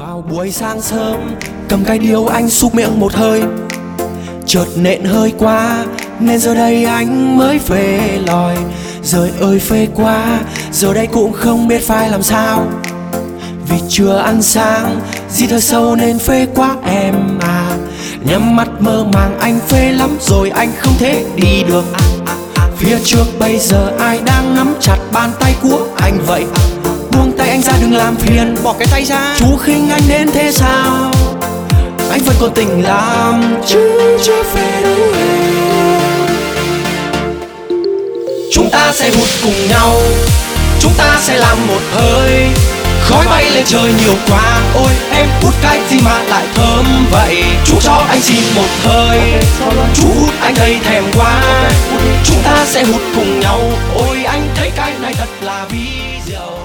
Vào buổi sáng sớm cầm cái điếu anh xúc miệng một hơi, chợt nện hơi quá nên giờ đây anh mới phê lòi. Trời ơi phê quá, giờ đây cũng không biết phải làm sao, vì chưa ăn sáng gì thơ sâu nên phê quá em à. Nhắm mắt mơ màng anh phê lắm rồi, anh không thể đi được. Phía trước bây giờ ai đang nắm chặt bàn tay của anh vậy? Buông tay anh ra đừng làm phiền, bỏ cái tay ra. Chú khinh anh đến thế sao? Anh vẫn còn tình làm chứ chưa phê đâu em. Chúng ta sẽ hút cùng nhau, chúng ta sẽ làm một hơi, khói bay lên trời nhiều quá. Ôi em hút cái gì mà lại thơm vậy? Chú cho anh xin một hơi, chú hút anh thấy thèm quá. Chúng ta sẽ hút cùng nhau, ôi anh thấy cái này thật là vi diệu.